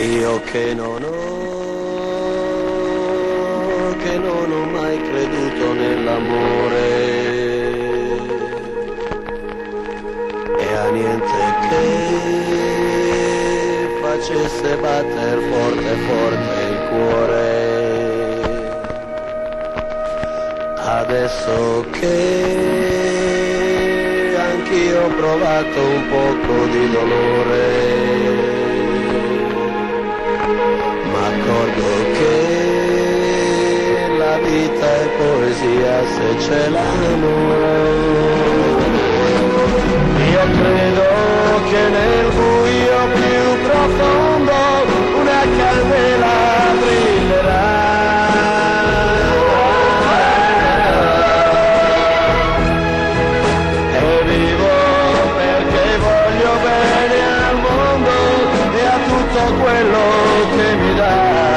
Io che non ho mai creduto nell'amore e a niente che facesse batter forte forte il cuore. Adesso che anch'io ho provato un poco di dolore, m'accorgo che la vita è poesia se c'è l'amore. Io credo che nel buio più profondo una candela brillerà. E vivo perché voglio bene al mondo e a tutto quello che mi dà.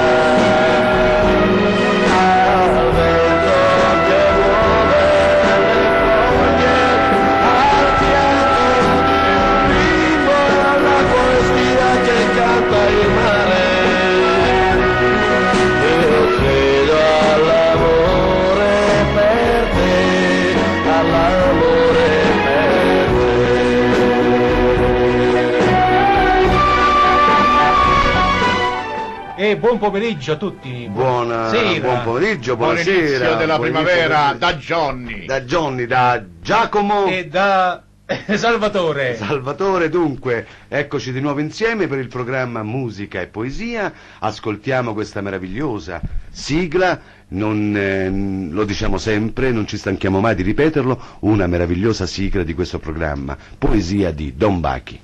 E buon pomeriggio a tutti. Buon pomeriggio, buonasera. Buon inizio della buon primavera inizio da Johnny. Da Johnny, da Giacomo E da Salvatore. Salvatore. Dunque, eccoci di nuovo insieme per il programma Musica e Poesia. Ascoltiamo questa meravigliosa sigla, lo diciamo sempre, non ci stanchiamo mai di ripeterlo, una meravigliosa sigla di questo programma, poesia di Don Bachi.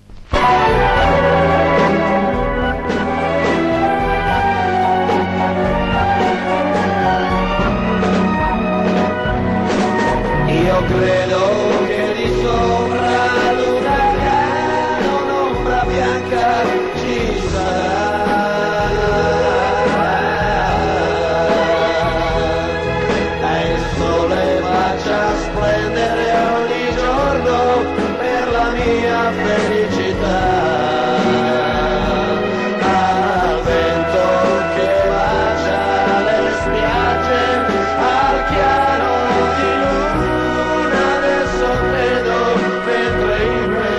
Io credo che di sopra l'uragano un'ombra bianca ci sarà, e il sole faccia splendere ogni giorno per la mia felicità. Al vento che bacia le spiagge, al chiaro di luna, adesso credo mentre in me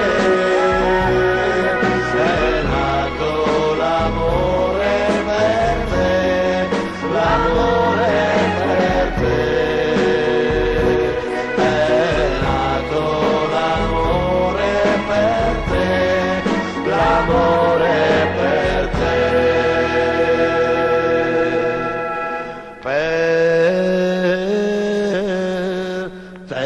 è nato l'amore per te, l'amore per te, è nato l'amore per te, l'amore per te, per te.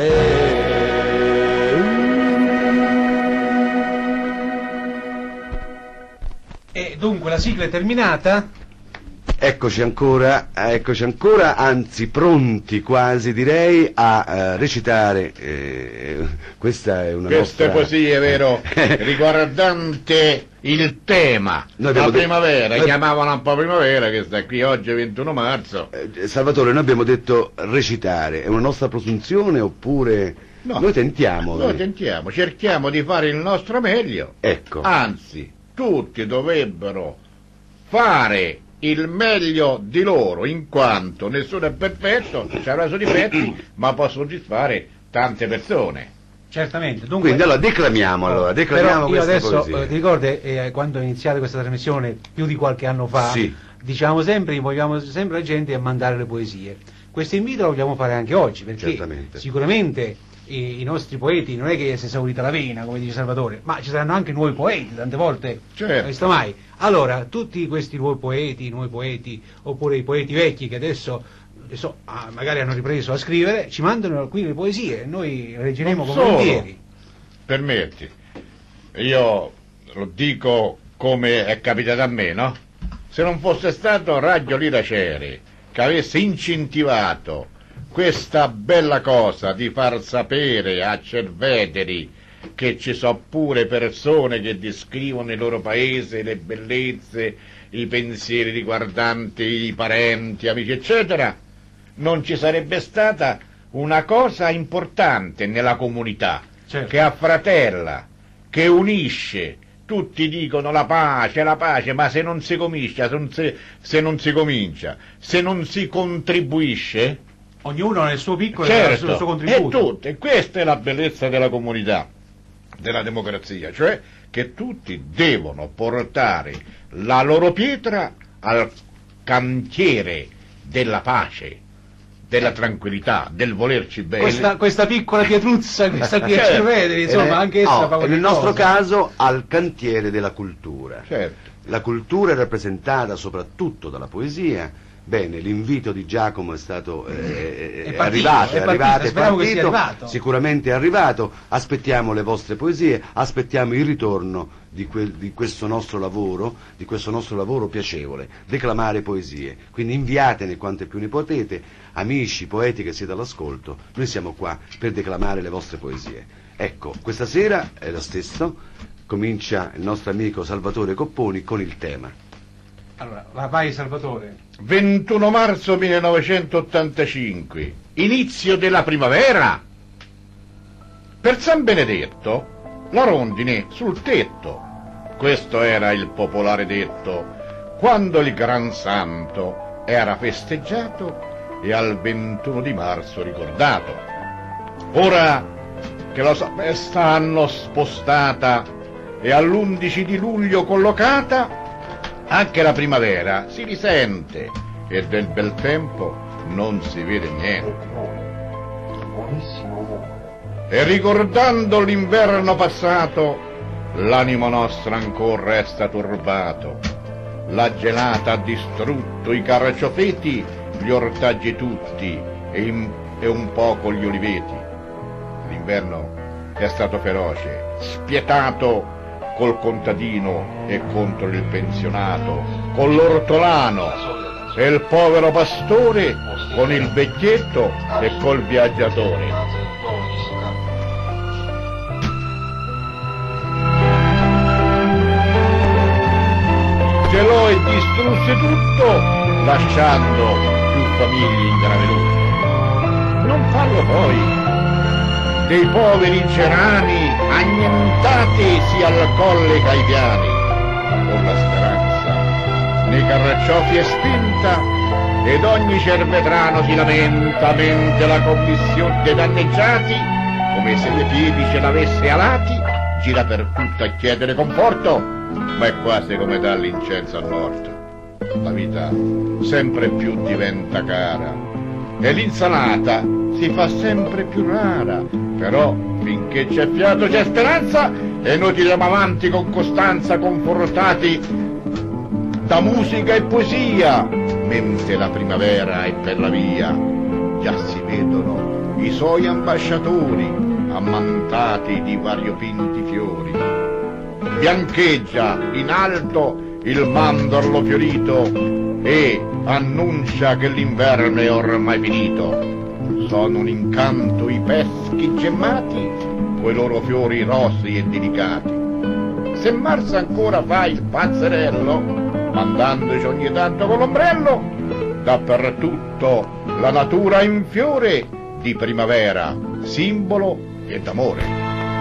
E dunque la sigla è terminata. Eccoci ancora, anzi pronti quasi direi a recitare, questa è una Queste nostra... poesie, vero, riguardante il tema. Noi La abbiamo primavera, noi- chiamavano un po' primavera, che sta qui oggi 21 marzo. Salvatore, noi abbiamo detto recitare, è una nostra presunzione oppure... No, Noi tentiamo. Noi tentiamo, cerchiamo di fare il nostro meglio. Ecco. Anzi, tutti dovrebbero fare il meglio di loro, in quanto nessuno è perfetto, ci avrà i suoi difetti, ma può soddisfare tante persone. Certamente. Dunque, Quindi allora declamiamo però io queste adesso, poesie. ti ricordi quando ho iniziato questa trasmissione più di qualche anno fa, Sì. diciamo sempre, invogliamo sempre la gente a mandare le poesie. Questo invito lo vogliamo fare anche oggi, perché Certamente. sicuramente i nostri poeti non è che si è esaurita la vena, come dice Salvatore, ma ci saranno anche nuovi poeti, tante volte, Certo. non visto mai. Allora, tutti questi nuovi poeti, oppure i poeti vecchi che adesso magari hanno ripreso a scrivere, ci mandano qui le poesie, e noi le leggeremo Non con solo. volentieri. Permetti, io lo dico come è capitato a me, no? Se non fosse stato Raggio Liracere che avesse incentivato questa bella cosa di far sapere a Cerveteri che ci sono pure persone che descrivono il loro paese, le bellezze, i pensieri riguardanti i parenti, amici, eccetera, non ci sarebbe stata una cosa importante nella comunità, Certo. che affratella, che unisce, tutti dicono la pace, ma se non si comincia, se non si comincia, se non si contribuisce, Ognuno nel suo piccolo certo, il suo contributo. e questa è la bellezza della comunità, della democrazia, cioè che tutti devono portare la loro pietra al cantiere della pace, della tranquillità, del volerci bene. Questa piccola pietruzza, questa qui a Certo. Cerveteri, insomma, anche essa fa qualche nel nostro cosa. caso al cantiere della cultura. Certo. La cultura è rappresentata soprattutto dalla poesia. Bene, l'invito di Giacomo è stato è arrivato, speriamo che sia arrivato. sicuramente è arrivato. Aspettiamo le vostre poesie, aspettiamo il ritorno di questo nostro lavoro piacevole, declamare poesie. Quindi inviatene quante più ne potete, amici poeti che siete all'ascolto, noi siamo qua per declamare le vostre poesie. Ecco, questa sera è lo stesso, comincia il nostro amico Salvatore Copponi con il tema. Allora, vai Salvatore. 21 marzo 1985, inizio della primavera. Per San Benedetto, la rondine sul tetto. Questo era il popolare detto, quando il gran santo era festeggiato e al 21 di marzo ricordato. Ora che la festa hanno spostata e all'11 di luglio collocata, anche la primavera si risente e del bel tempo non si vede niente. E ricordando l'inverno passato, l'animo nostro ancora resta turbato. La gelata ha distrutto i carciofeti, gli ortaggi tutti e un poco gli oliveti. L'inverno è stato feroce, spietato col contadino e contro il pensionato, con l'ortolano e il povero pastore, con il vecchietto e col viaggiatore. Gelò e distrusse tutto, lasciando più famiglie in grave lutto. Non farlo poi dei poveri cerani annientatisi al colle Caipiani, con la speranza nei carraccioffi è spinta ed ogni cervetrano si lamenta mentre la commissione dei danneggiati, come se le piedi ce l'avesse alati, gira per tutto a chiedere conforto, ma è quasi come dall'incenso al morto. La vita sempre più diventa cara e l'insalata si fa sempre più rara, però finché c'è fiato c'è speranza e noi tiriamo avanti con costanza, confortati da musica e poesia, mentre la primavera è per la via, già si vedono i suoi ambasciatori ammantati di variopinti fiori. Biancheggia in alto il mandorlo fiorito e annuncia che l'inverno è ormai finito. Sono un incanto i peschi gemmati, coi loro fiori rossi e delicati. Se marzo ancora fa il pazzerello, mandandoci ogni tanto con l'ombrello, dappertutto la natura in fiore di primavera, simbolo e d'amore.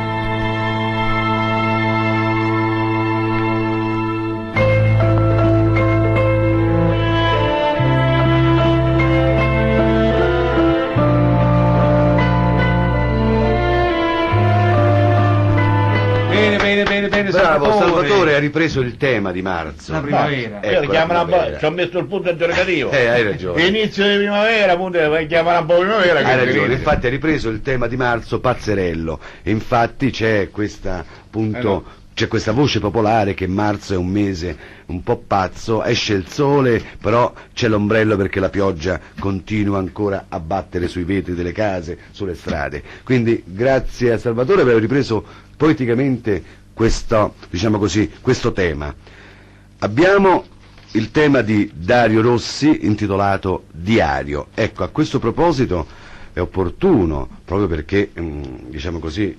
Bene, Bravo, Salvatore ha ripreso il tema di marzo. La primavera. Ecco, Ci ho messo il punto interrogativo. Hai ragione. Inizio di primavera, appunto, chiamano un po' primavera. Hai ragione, infatti ha ripreso il tema di marzo, pazzerello. Infatti c'è questa, appunto, c'è questa voce popolare che marzo è un mese un po' pazzo, esce il sole, però c'è l'ombrello perché la pioggia continua ancora a battere sui vetri delle case, sulle strade. Quindi grazie a Salvatore per aver ripreso poeticamente questo, diciamo così, questo tema. Abbiamo il tema di Dario Rossi intitolato Diario. Ecco, a questo proposito è opportuno, proprio perché, diciamo così,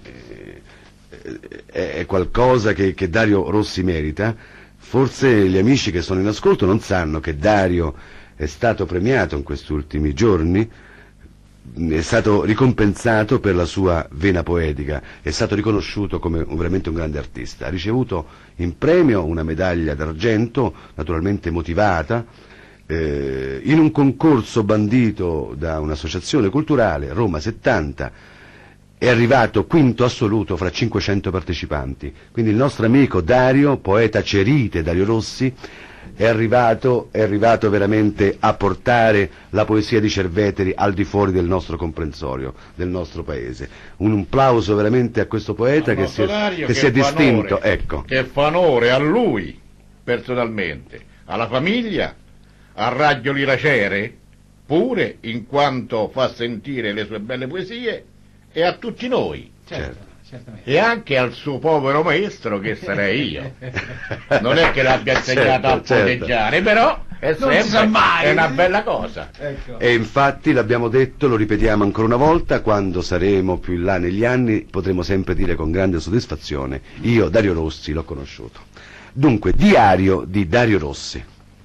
è qualcosa che Dario Rossi merita. Forse gli amici che sono in ascolto non sanno che Dario è stato premiato in questi ultimi giorni è stato ricompensato per la sua vena poetica, è stato riconosciuto come veramente un grande artista. Ha ricevuto in premio una medaglia d'argento, naturalmente motivata, in un concorso bandito da un'associazione culturale, Roma 70, è arrivato quinto assoluto fra 500 partecipanti. Quindi il nostro amico Dario, poeta cerite Dario Rossi, è arrivato veramente a portare la poesia di Cerveteri al di fuori del nostro comprensorio, del nostro paese. Un applauso veramente a questo poeta che si è distinto. Ecco. Che fa onore a lui personalmente, alla famiglia, a Raggio Liracere, pure in quanto fa sentire le sue belle poesie, e a tutti noi. Certo. Certamente. E anche al suo povero maestro, che sarei io. Non è che l'abbia insegnato a poteggiare, però è sempre è una bella cosa. Ecco. E infatti l'abbiamo detto, lo ripetiamo ancora una volta, quando saremo più in là negli anni potremo sempre dire con grande soddisfazione: io Dario Rossi l'ho conosciuto. Dunque, diario di Dario Rossi.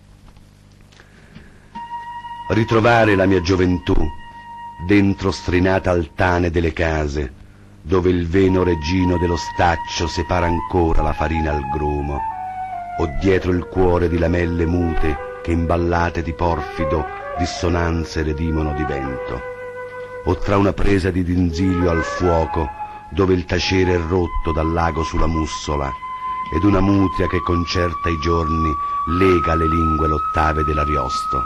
Ritrovare la mia gioventù dentro strinate altane delle case, dove il veno regino dello staccio separa ancora la farina al grumo, o dietro il cuore di lamelle mute che imballate di porfido dissonanze redimono di vento, o tra una presa di dinzilio al fuoco dove il tacere è rotto dal lago sulla mussola ed una mutria che concerta i giorni lega le lingue l'ottave dell'Ariosto.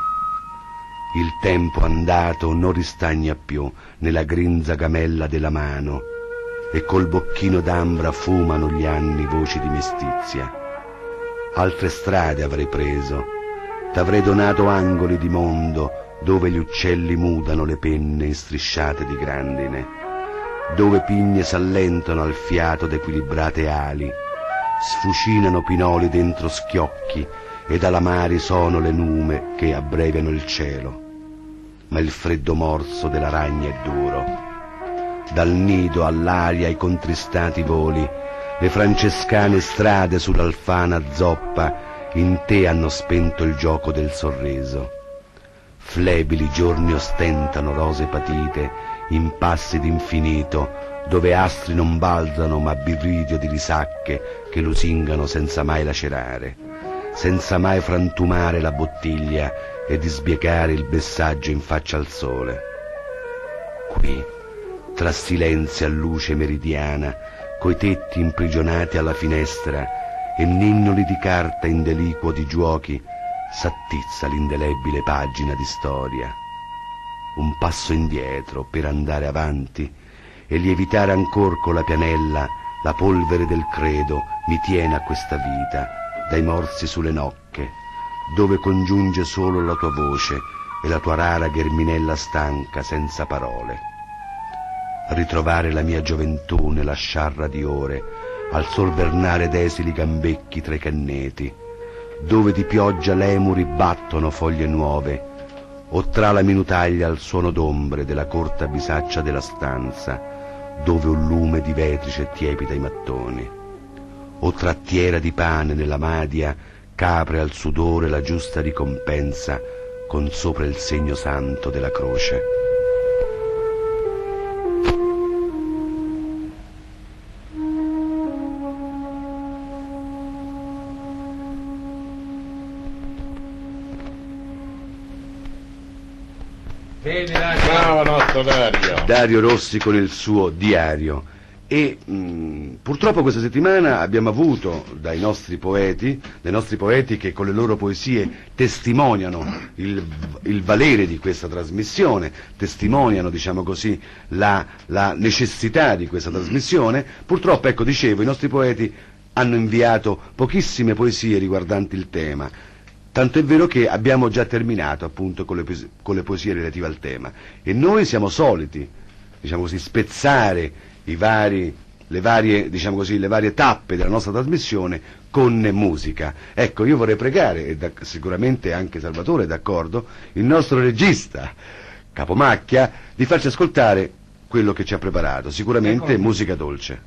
Il tempo andato non ristagna più nella grinza gamella della mano, e col bocchino d'ambra fumano gli anni voci di mestizia. Altre strade avrei preso, t'avrei donato angoli di mondo dove gli uccelli mudano le penne in strisciate di grandine, dove pigne s'allentano al fiato d'equilibrate ali, sfucinano pinoli dentro schiocchi ed alamari sono le nume che abbreviano il cielo. Ma il freddo morso della ragna è duro. Dal nido all'aria i contristati voli, le francescane strade sull'alfana zoppa in te hanno spento il gioco del sorriso. Flebili giorni ostentano rose patite in passi d'infinito, dove astri non balzano ma birridio di risacche che lusingano senza mai lacerare, senza mai frantumare la bottiglia e disbiegare il bessaggio in faccia al sole. Qui, tra silenzi a luce meridiana, coi tetti imprigionati alla finestra e ninnoli di carta in deliquo di giuochi, s'attizza l'indelebile pagina di storia. Un passo indietro per andare avanti e lievitare ancor con la pianella la polvere del credo mi tiene a questa vita, dai morsi sulle nocche, dove congiunge solo la tua voce e la tua rara gherminella stanca senza parole. Ritrovare la mia gioventù nella sciarra di ore, al sol vernare d'esili gambecchi tra i canneti, dove di pioggia lemuri battono foglie nuove, o tra la minutaglia al suono d'ombre della corta bisaccia della stanza, dove un lume di vetrice tiepida i mattoni, o trattiera di pane nella madia capre al sudore la giusta ricompensa con sopra il segno santo della croce. Bene, Dario. Bravo nostro Dario. Dario Rossi con il suo diario. E purtroppo questa settimana abbiamo avuto dai nostri poeti che con le loro poesie testimoniano il valere di questa trasmissione, testimoniano, diciamo così, la necessità di questa trasmissione. Purtroppo, ecco, dicevo, i nostri poeti hanno inviato pochissime poesie riguardanti il tema. Tanto è vero che abbiamo già terminato appunto con le poesie relative al tema, e noi siamo soliti, diciamo così, spezzare le varie tappe della nostra trasmissione con musica. Ecco, io vorrei pregare, e sicuramente anche Salvatore è d'accordo, il nostro regista Capomacchia di farci ascoltare quello che ci ha preparato, sicuramente musica dolce.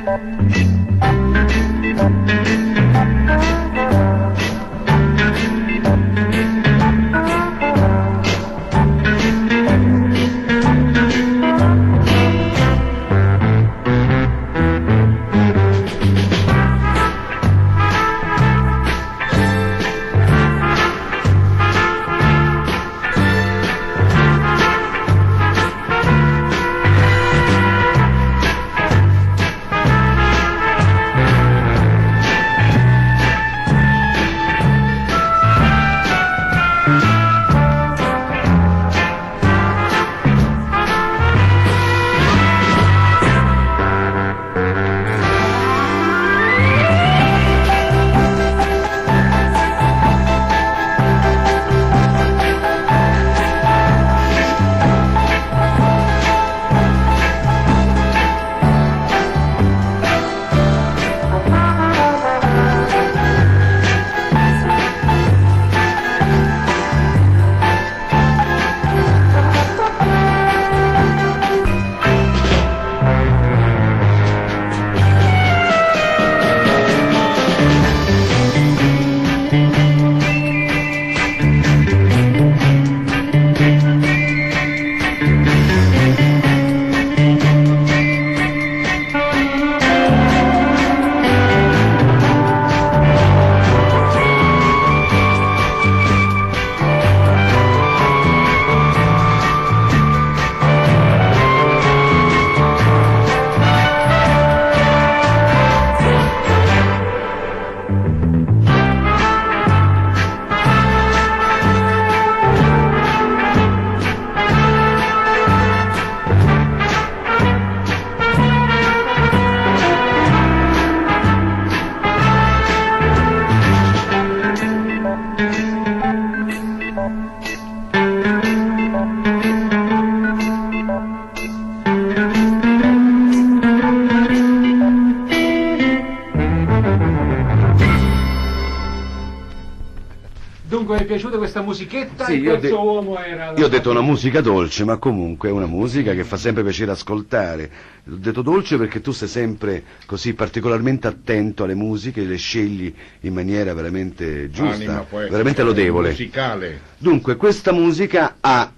Dunque, è piaciuta questa musichetta? Sì, Il terzo uomo era... io ho detto una musica dolce, ma comunque è una musica che fa sempre piacere ascoltare. Ho detto dolce perché tu sei sempre così particolarmente attento alle musiche, le scegli in maniera veramente giusta, Anima poetica, veramente lodevole. musicale. Dunque, questa musica ha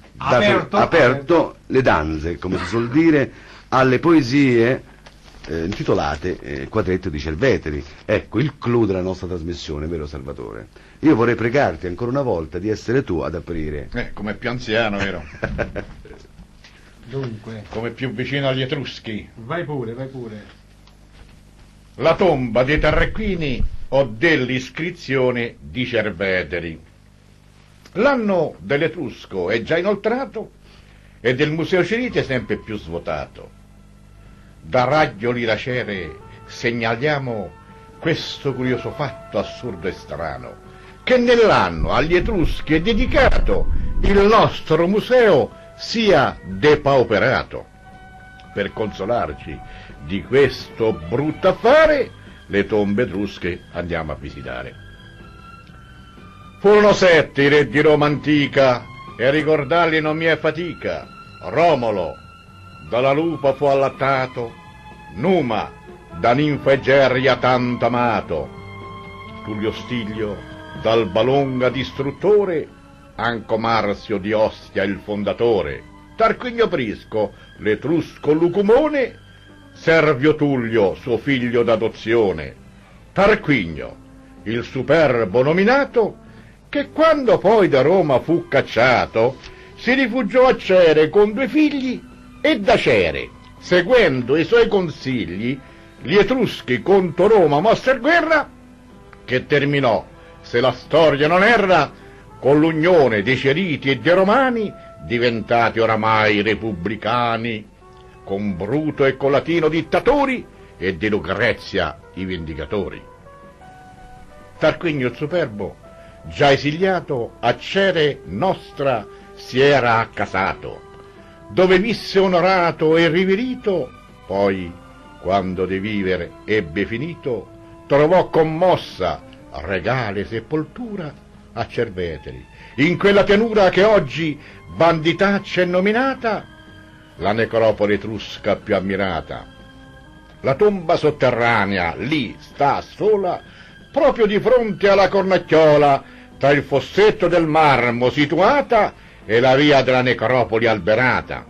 aperto le danze, come si suol dire, alle poesie intitolate Quadretto di Cerveteri. Ecco il clou della nostra trasmissione, vero Salvatore? Io vorrei pregarti ancora una volta di essere tu ad aprire. Come più anziano, vero? Dunque, Come più vicino agli Etruschi. vai pure, vai pure. La tomba dei Tarrequini o dell'iscrizione di Cerveteri. L'anno dell'Etrusco è già inoltrato e del Museo Ceriti sempre più svuotato. Da Raggio Liracere segnaliamo questo curioso fatto assurdo e strano, che nell'anno agli Etruschi è dedicato il nostro museo sia depauperato. Per consolarci di questo brutto affare, le tombe etrusche andiamo a visitare. Furono 7 i re di Roma antica, e ricordarli non mi è fatica. Romolo, dalla lupa fu allattato, Numa, da ninfa Egeria tanto amato, Tullio Stilio, d'Alba Longa distruttore, anco Marzio di Ostia il fondatore, Tarquinio Prisco, l'etrusco lucumone, Servio Tullio, suo figlio d'adozione, Tarquinio, il superbo nominato, che quando poi da Roma fu cacciato, si rifugiò a Cere con 2 figli, e da Cere, seguendo i suoi consigli, gli Etruschi contro Roma mossero guerra, che terminò, se la storia non erra, con l'unione dei Ceriti e dei Romani, diventati oramai repubblicani, con Bruto e Colatino dittatori, e di Lucrezia i vendicatori. Tarquinio il Superbo, già esiliato, a Cere nostra si era accasato, dove visse onorato e riverito, poi, quando di vivere ebbe finito, trovò commossa regale sepoltura a Cerveteri, in quella pianura che oggi banditaccia è nominata la necropoli etrusca più ammirata. La tomba sotterranea lì sta sola, proprio di fronte alla cornacchiola, tra il fossetto del marmo situata e la via della necropoli alberata.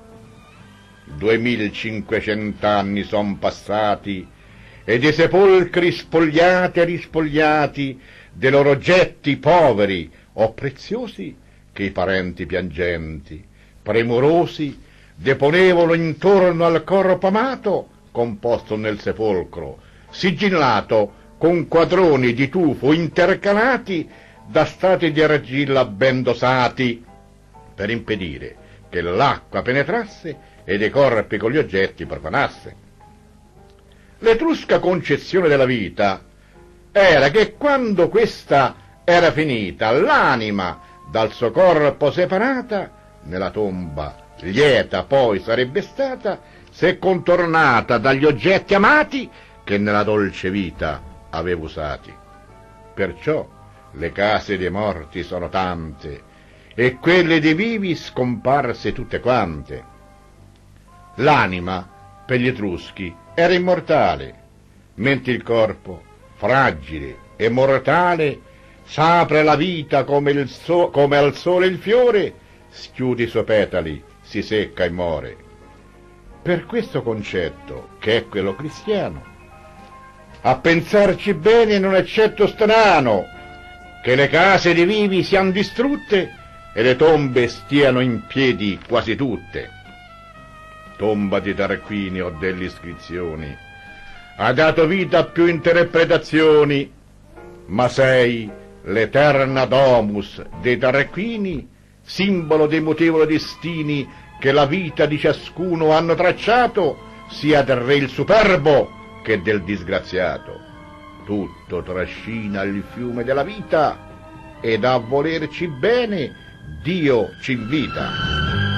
2500 anni son passati e dei sepolcri spogliati e rispogliati dei loro oggetti poveri o preziosi che i parenti piangenti, premurosi, deponevano intorno al corpo amato composto nel sepolcro, sigillato con quadroni di tufo intercalati da stati di argilla ben dosati, per impedire che l'acqua penetrasse e dei corpi con gli oggetti profanasse. L'etrusca concezione della vita era che quando questa era finita, l'anima dal suo corpo separata, nella tomba lieta poi sarebbe stata, se contornata dagli oggetti amati che nella dolce vita aveva usati. Perciò le case dei morti sono tante e quelle dei vivi scomparse tutte quante. L'anima, per gli Etruschi, era immortale, mentre il corpo, fragile e mortale, s'apre la vita come al sole il fiore, schiude i suoi petali, si secca e muore. Per questo concetto, che è quello cristiano, a pensarci bene non è certo strano che le case dei vivi siano distrutte e le tombe stiano in piedi quasi tutte. Tomba di Tarquini o delle iscrizioni ha dato vita a più interpretazioni, ma sei l'eterna domus dei Tarquini, simbolo dei mutevoli destini che la vita di ciascuno hanno tracciato, sia del re il superbo che del disgraziato. Tutto trascina il fiume della vita ed a volerci bene Dio ci invita.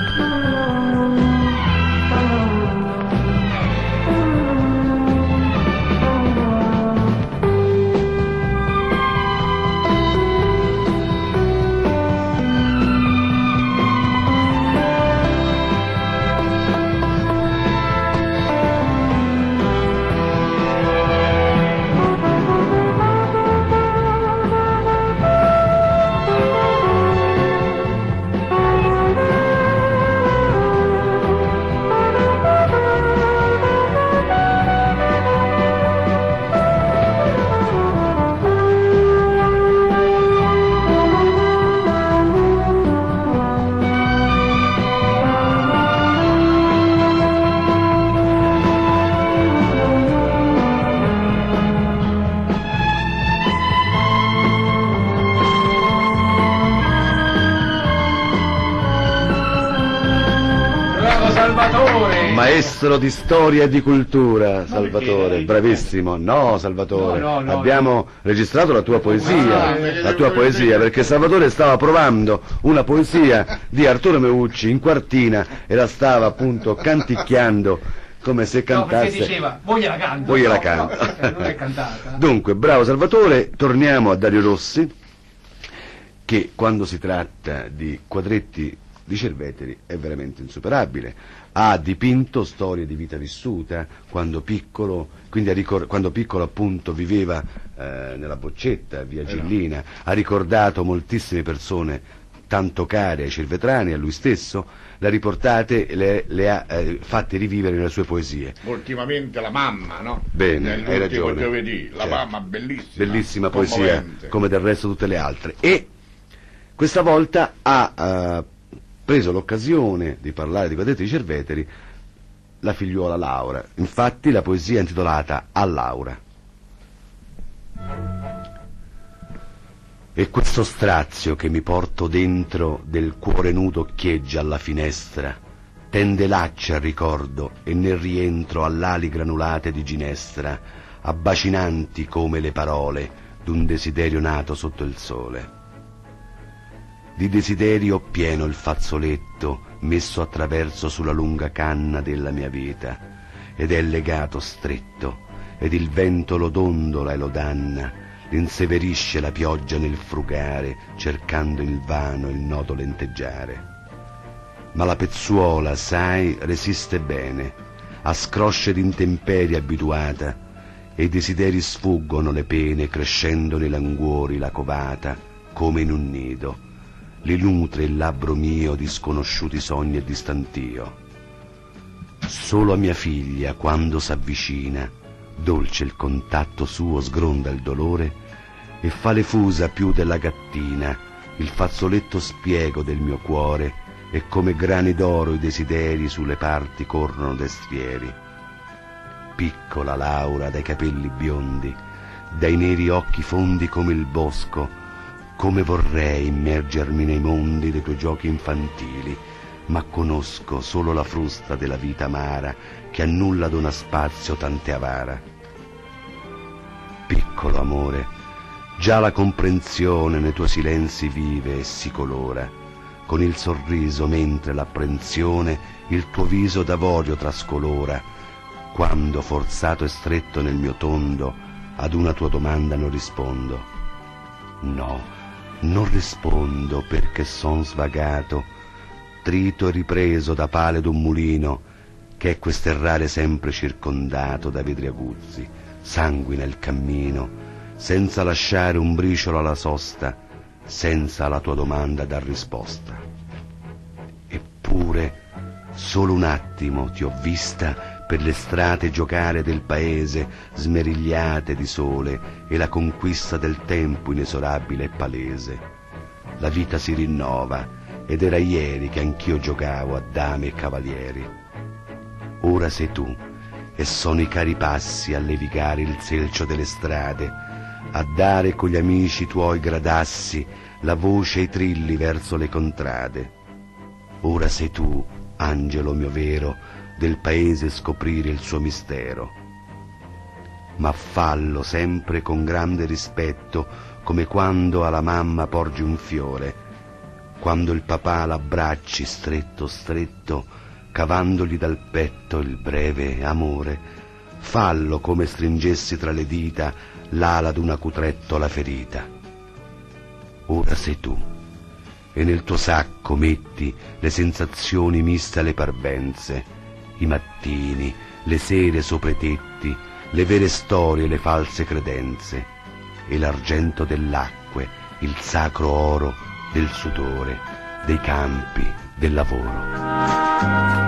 Maestro di storia e di cultura, Salvatore, bravissimo. No, Salvatore, No. abbiamo registrato la tua poesia, perché Salvatore stava provando una poesia di Arturo Meucci in quartina e la stava appunto canticchiando come se cantasse. No, perché diceva, voi gliela canto. Voi gliela canto. Non è cantata. Dunque, bravo Salvatore, torniamo a Dario Rossi, che quando si tratta di quadretti di Cerveteri è veramente insuperabile. Ha dipinto storie di vita vissuta quando piccolo, quando piccolo appunto viveva nella Boccetta, via Gillina, ha ricordato moltissime persone tanto care ai cervetrani, a lui stesso, le ha riportate e le ha fatte rivivere nelle sue poesie. Ultimamente la mamma, no? Bene, hai ragione. Giovedì, la Certo. mamma bellissima. Bellissima poesia, commovente. come del resto tutte le altre. E questa volta ha preso l'occasione di parlare di quadretti di Cerveteri la figliuola Laura. Infatti la poesia è intitolata A Laura. E questo strazio che mi porto dentro del cuore nudo occhieggia alla finestra, tende laccia al ricordo e nel rientro all'ali granulate di ginestra, abbacinanti come le parole d'un desiderio nato sotto il sole. Di desiderio pieno il fazzoletto messo attraverso sulla lunga canna della mia vita, ed è legato stretto, ed il vento lo dondola e lo danna, l'inseverisce la pioggia nel frugare, cercando invano il nodo lenteggiare. Ma la pezzuola, sai, resiste bene, a scrosce d'intemperie abituata, e i desideri sfuggono le pene, crescendo nei languori la covata, come in un nido, li nutre il labbro mio di sconosciuti sogni e di stantio. Solo a mia figlia, quando s'avvicina, dolce il contatto suo sgronda il dolore, e fa le fusa più della gattina, il fazzoletto spiego del mio cuore, e come grani d'oro i desideri sulle parti corrono destrieri. Piccola Laura dai capelli biondi, dai neri occhi fondi come il bosco, come vorrei immergermi nei mondi dei tuoi giochi infantili, ma conosco solo la frusta della vita amara che a nulla dona spazio tante avara. Piccolo amore, già la comprensione nei tuoi silenzi vive e si colora, con il sorriso mentre l'apprensione il tuo viso d'avorio trascolora, quando forzato e stretto nel mio tondo ad una tua domanda non rispondo. No, non rispondo perché son svagato, trito e ripreso da pale d'un mulino, che è quest'errare sempre circondato da vetri aguzzi, sanguina il cammino, senza lasciare un briciolo alla sosta, senza la tua domanda dar risposta. Eppure, solo un attimo ti ho vista per le strade giocare del paese, smerigliate di sole, e la conquista del tempo inesorabile e palese. La vita si rinnova, ed era ieri che anch'io giocavo a dame e cavalieri. Ora sei tu, e sono i cari passi a levigare il selcio delle strade, a dare con gli amici tuoi gradassi la voce e i trilli verso le contrade. Ora sei tu, angelo mio vero, del paese scoprire il suo mistero. Ma fallo sempre con grande rispetto, come quando alla mamma porgi un fiore, quando il papà l'abbracci stretto stretto, cavandogli dal petto il breve amore. Fallo come stringessi tra le dita l'ala d'una cutrettola ferita. Ora sei tu, e nel tuo sacco metti le sensazioni miste alle parvenze, i mattini, le sere sopra i tetti, le vere storie, le false credenze, e l'argento dell'acque, il sacro oro del sudore, dei campi, del lavoro.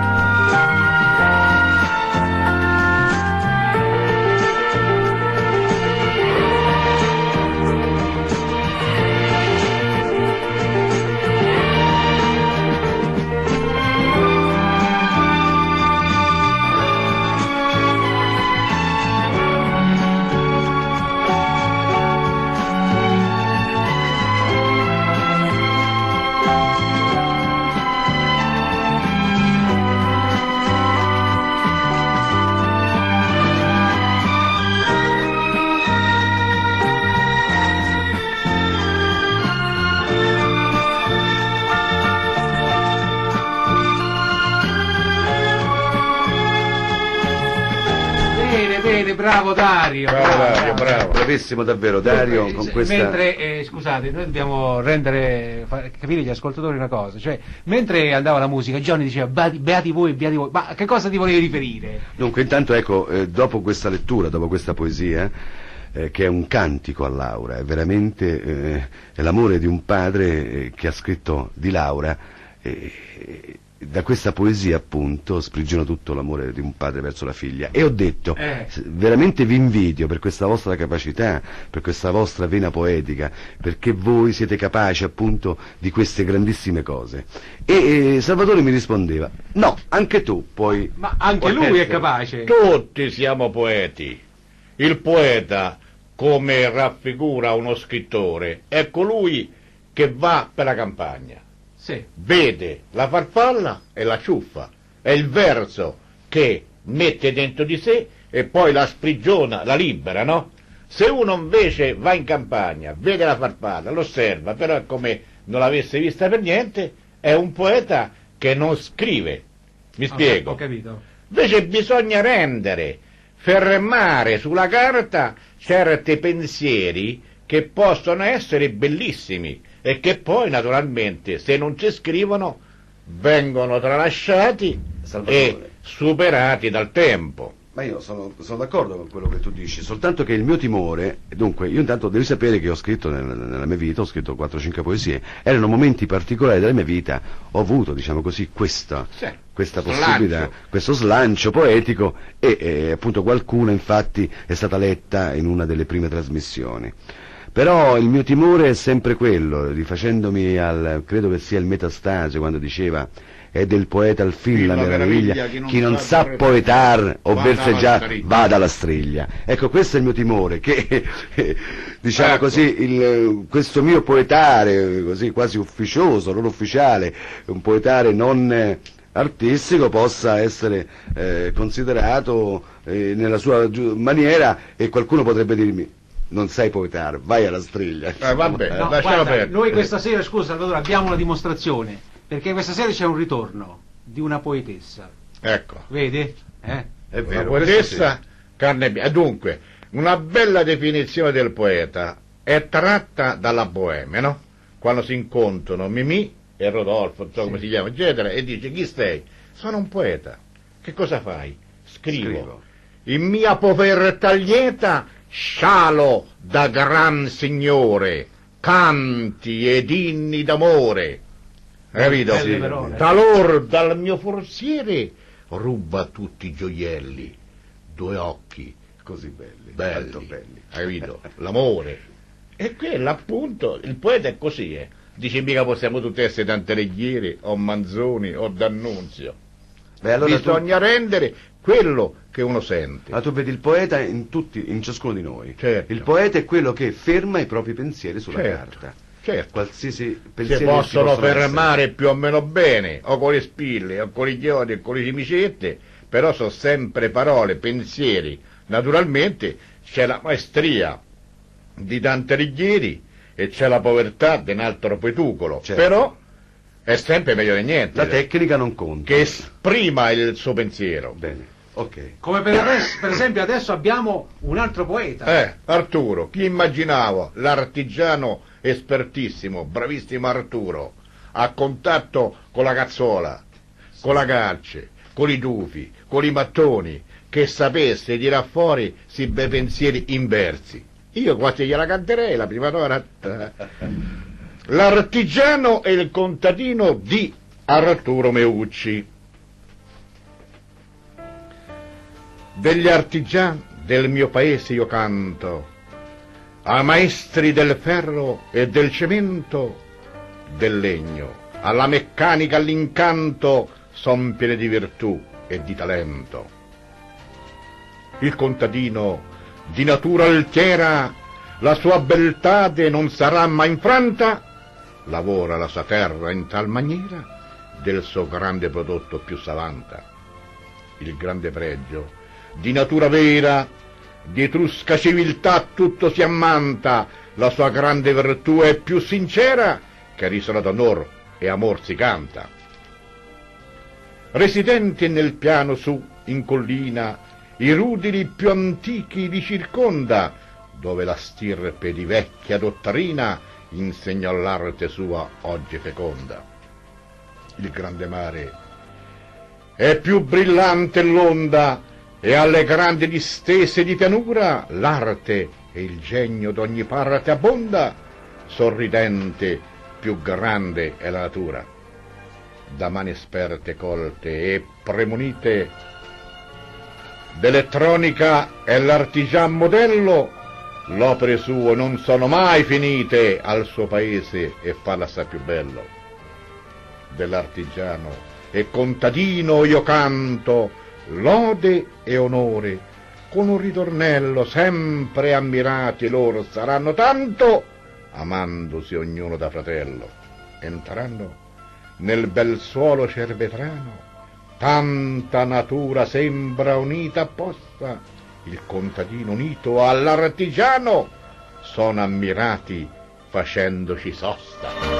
Bravo Dario, Bravo Dario, bravo. Bravissimo davvero Dario, con questa... Mentre, scusate, noi dobbiamo capire agli ascoltatori una cosa, cioè, mentre andava la musica, Johnny diceva beati voi, ma che cosa ti volevi riferire? Dunque, intanto, ecco, dopo questa lettura, dopo questa poesia, che è un cantico a Laura, è veramente è l'amore di un padre che ha scritto di Laura, da questa poesia appunto sprigiono tutto l'amore di un padre verso la figlia, e ho detto veramente vi invidio per questa vostra capacità, per questa vostra vena poetica, perché voi siete capaci appunto di queste grandissime cose. E Salvatore mi rispondeva: no, anche tu puoi. Ma anche lui è capace. Tutti siamo poeti. Il poeta, come raffigura uno scrittore, è colui che va per la campagna. Sì. Vede la farfalla e la ciuffa, è il verso che mette dentro di sé e poi la sprigiona, la libera, no? Se uno invece va in campagna, vede la farfalla, lo osserva, però è come non l'avesse vista per niente, è un poeta che non scrive. Mi spiego? Ho capito. Invece bisogna rendere, fermare sulla carta certi pensieri che possono essere bellissimi e che poi naturalmente se non ci scrivono vengono tralasciati. Salvatore. E superati dal tempo. Ma io sono d'accordo con quello che tu dici, soltanto che il mio timore, dunque, io intanto devi sapere che ho scritto nella mia vita, ho scritto 4-5 poesie, erano momenti particolari della mia vita, ho avuto, diciamo così, questa possibilità, Slancio. questo slancio poetico e appunto qualcuna infatti è stata letta in una delle prime trasmissioni. Però il mio timore è sempre quello, rifacendomi credo che sia il Metastasio quando diceva è del poeta al fin la meraviglia, chi non sa poetar o verseggiar vada alla striglia. Ecco, questo è il mio timore, che diciamo Ecco. così, questo mio poetare, così quasi ufficioso, non ufficiale, un poetare non artistico possa essere considerato nella sua maniera, e qualcuno potrebbe dirmi non sai poetare, vai alla striglia. Vabbè, No, lasciamo guarda, perdere. noi questa sera, scusa Salvatore, abbiamo una dimostrazione, perché questa sera c'è un ritorno di una poetessa, Ecco. vedi? È Una vero, poetessa carne e bianca. Dunque, una bella definizione del poeta è tratta dalla Boemia, no? Quando si incontrano Mimì e Rodolfo, non so come si chiama, eccetera, e dice: chi sei? Sono un poeta. Che cosa fai? Scrivo. In mia povertà lieta scialo da gran signore canti ed inni d'amore. Capito? Belle parole. Talor dal mio forziere ruba tutti i gioielli, 2 occhi così belli, belli, tanto belli. hai capito? L'amore. E quello appunto, il poeta è così, Dice mica possiamo tutti essere Tantereghieri o Manzoni o D'Annunzio. Beh, allora Bisogna rendere quello che uno sente. tu vedi il poeta in ciascuno di noi. Certo. Il poeta è quello che ferma i propri pensieri sulla Certo. carta. Certo. Qualsiasi Si pensiero possono fermare più o meno bene, o con le spille, o con i chiodi, o con le cimicette, però sono sempre parole, pensieri. Naturalmente c'è la maestria di Dante Alighieri e c'è la povertà di un altro poetucolo, Certo. però è sempre meglio di niente. La tecnica non conta. che esprima il suo pensiero. Bene, ok. Come per esempio adesso abbiamo un altro poeta. Arturo, chi immaginava l'artigiano espertissimo, bravissimo Arturo, a contatto con la cazzola, con la calce, con i tufi, con i mattoni, che sapesse tirar fuori si bei pensieri inversi. Io quasi gliela canterei la prima ora. L'artigiano e il contadino di Arturo Meucci. Degli artigiani del mio paese io canto, a maestri del ferro e del cemento, del legno, alla meccanica, all'incanto, son piene di virtù e di talento. Il contadino di natura altiera, la sua beltade non sarà mai infranta, lavora la sua terra in tal maniera, del suo grande prodotto più s'avanta. Il grande pregio di natura vera, di etrusca civiltà tutto si ammanta, la sua grande virtù è più sincera, che risola d'onor e amor si canta. Residente nel piano su, in collina, i rudili più antichi li circonda, dove la stirpe di vecchia dottrina insegnò l'arte sua oggi feconda. Il grande mare è più brillante l'onda, e alle grandi distese di pianura l'arte e il genio d'ogni parte abbonda, sorridente più grande è la natura. Da mani esperte colte e premunite d'elettronica è l'artigian modello, l'opere sue non sono mai finite al suo paese e fa l'assai più bello. Dell'artigiano e contadino io canto lode e onore, con un ritornello sempre ammirati loro saranno tanto, amandosi ognuno da fratello, entreranno nel bel suolo cervetrano, tanta natura sembra unita apposta, il contadino unito all'artigiano, sono ammirati facendoci sosta.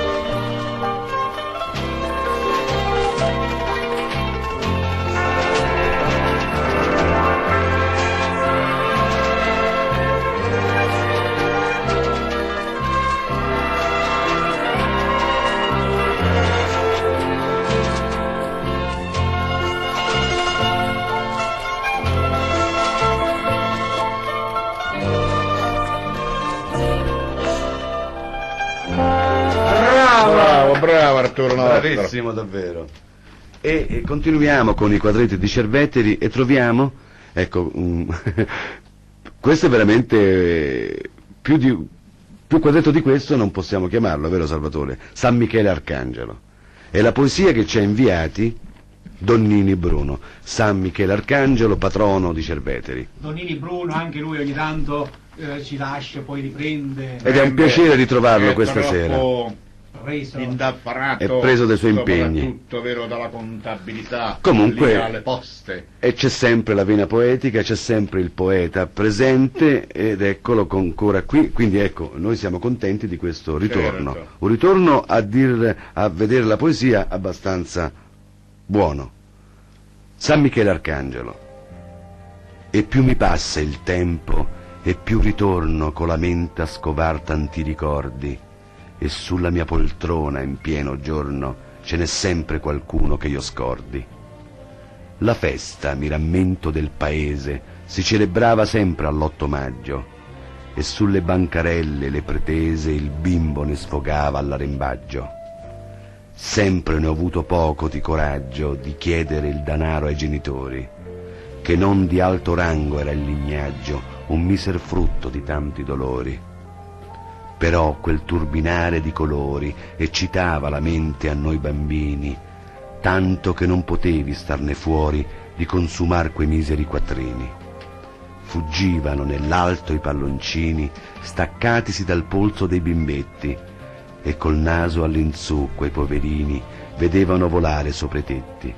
bravo Arturo nostro. Bravissimo davvero. E continuiamo con i quadretti di Cerveteri e troviamo, ecco, questo è veramente più quadretto di questo non possiamo chiamarlo, vero Salvatore? San Michele Arcangelo. È la poesia che ci ha inviati Donnini Bruno, San Michele Arcangelo, patrono di Cerveteri. Donnini Bruno, anche lui ogni tanto ci lascia, poi riprende. Ed è un piacere ritrovarlo È questa sera. troppo Reso. indaffarato, È preso dai suoi impegni. soprattutto, vero, dalla contabilità, Comunque- lì alle poste. E c'è sempre la vena poetica, c'è sempre il poeta presente ed eccolo ancora qui, quindi ecco, noi siamo contenti di questo ritorno. Certo. Un ritorno a vedere la poesia abbastanza buono. San Michele Arcangelo. E più mi passa il tempo e più ritorno con la mente a scovar tanti ricordi, e sulla mia poltrona in pieno giorno ce n'è sempre qualcuno che io scordi. La festa, mi rammento, del paese si celebrava sempre all'8 maggio, e sulle bancarelle le pretese il bimbo ne sfogava all'arembaggio. Sempre ne ho avuto poco di coraggio di chiedere il danaro ai genitori, che non di alto rango era il lignaggio, un miser frutto di tanti dolori. Però quel turbinare di colori eccitava la mente a noi bambini, tanto che non potevi starne fuori di consumar quei miseri quattrini. Fuggivano nell'alto i palloncini, staccatisi dal polso dei bimbetti, e col naso all'insù quei poverini vedevano volare sopra i tetti.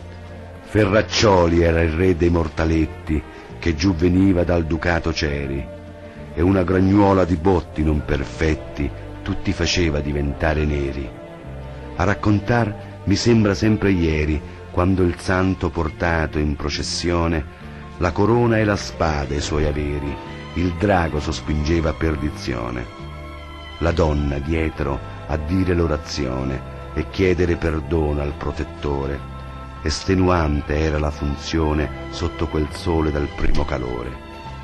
Ferraccioli era il re dei mortaletti, che giù veniva dal ducato Ceri, e una gragnuola di botti non perfetti tutti faceva diventare neri. A raccontar mi sembra sempre ieri, quando il santo portato in processione la corona e la spada e i suoi averi, il drago sospingeva a perdizione. La donna dietro a dire l'orazione e chiedere perdono al protettore, estenuante era la funzione sotto quel sole dal primo calore.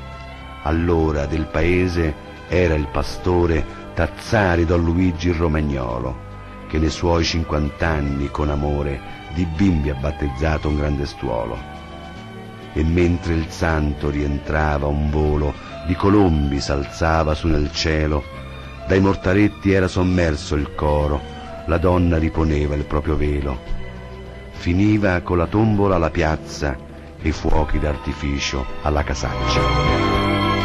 Allora del paese era il pastore Tazzari Don Luigi il Romagnolo, che nei suoi 50 anni con amore di bimbi ha battezzato un grande stuolo. E mentre il santo rientrava un volo di colombi s'alzava su nel cielo, dai mortaretti era sommerso il coro, la donna riponeva il proprio velo. Finiva con la tombola alla piazza e i fuochi d'artificio alla casaccia.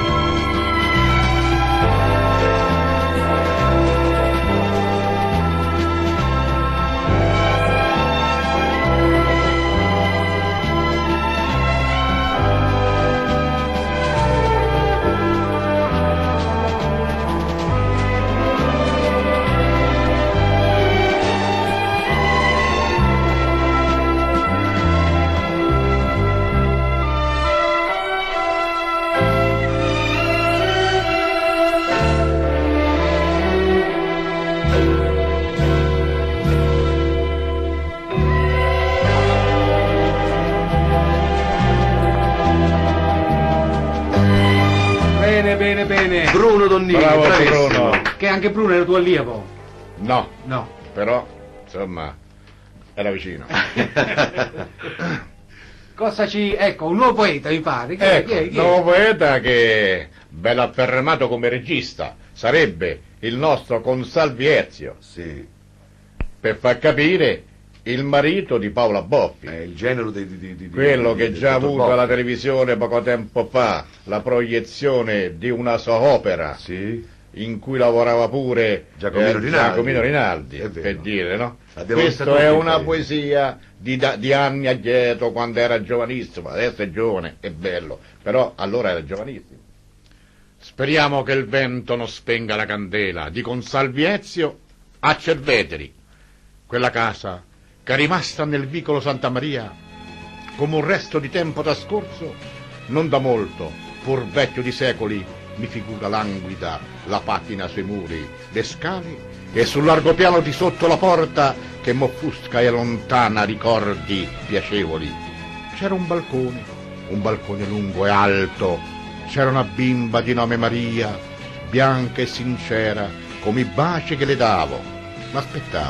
Bene. Bruno Donnini, Bravo bravissimo. Bruno. Che anche Bruno era tuo allievo? No, No. però, insomma, era vicino. Cosa ci... Ecco, un nuovo poeta, mi pare. Ecco, nuovo poeta che, bello affermato come regista, sarebbe il nostro Consalvi Ezio, Sì, per far capire il marito di Paola Boffi. è il genero di Quello che di già ha Dottor avuto Boffi. alla televisione poco tempo fa, la proiezione di una sua opera, Sì, in cui lavorava pure Giacomino Rinaldi. Giacomino Rinaldi, È vero. per dire, no? Abbiamo visto Questo è tutti una poi. poesia di anni addietro, quando era giovanissimo, adesso è giovane, è bello, però allora era giovanissimo. Speriamo che il vento non spenga la candela di Consalvi Ezio a Cerveteri, quella casa che è rimasta nel vicolo Santa Maria come un resto di tempo trascorso, non da molto, pur vecchio di secoli, mi figura languida la patina sui muri, le scale e sul largo piano di sotto la porta che m'offusca e allontana ricordi piacevoli. C'era un balcone lungo e alto, c'era una bimba di nome Maria, bianca e sincera, come i baci che le davo. M'aspettava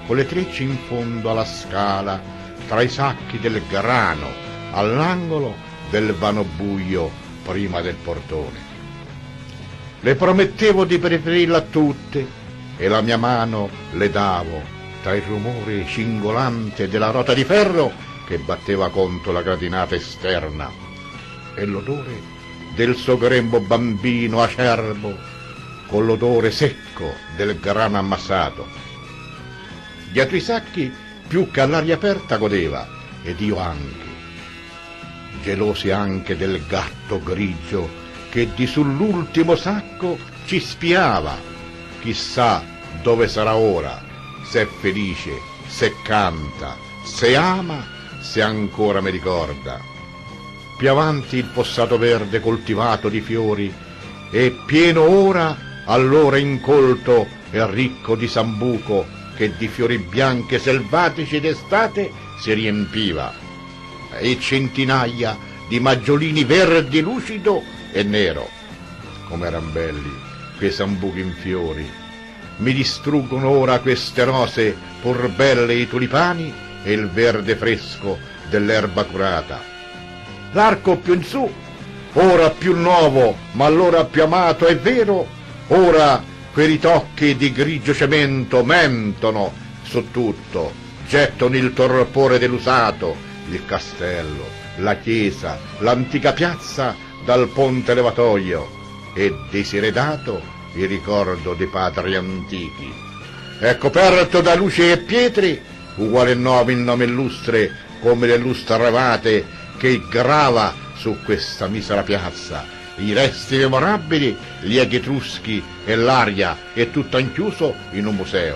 con le trecce in fondo alla scala, tra i sacchi del grano, all'angolo del vano buio prima del portone. Le promettevo di preferirla a tutte e la mia mano le davo tra il rumore cingolante della rota di ferro che batteva contro la gradinata esterna e l'odore del suo grembo bambino acerbo con l'odore secco del grano ammassato. Dietro i sacchi più che all'aria aperta godeva, ed io anche, gelosi anche del gatto grigio che di sull'ultimo sacco ci spiava. Chissà dove sarà ora, se è felice, se canta, se ama, se ancora mi ricorda. Più avanti il fossato verde coltivato di fiori e pieno ora allora incolto e ricco di sambuco che di fiori bianchi e selvatici d'estate si riempiva, e centinaia di maggiolini verdi lucido e nero. Come eran belli quei sambuchi in fiori. Mi distruggono ora queste rose pur belle i tulipani e il verde fresco dell'erba curata. L'arco più in su, ora più nuovo, ma allora più amato è vero, ora quei ritocchi di grigio cemento mentono su tutto, gettano il torpore dell'usato, il castello, la chiesa, l'antica piazza dal ponte levatoio e disiredato il ricordo dei padri antichi. È coperto da luci e pietre, uguale nome il nome illustre come le lustre ravate che grava su questa misera piazza, i resti memorabili, gli eghi etruschi e l'aria, è tutto inchiuso in un museo.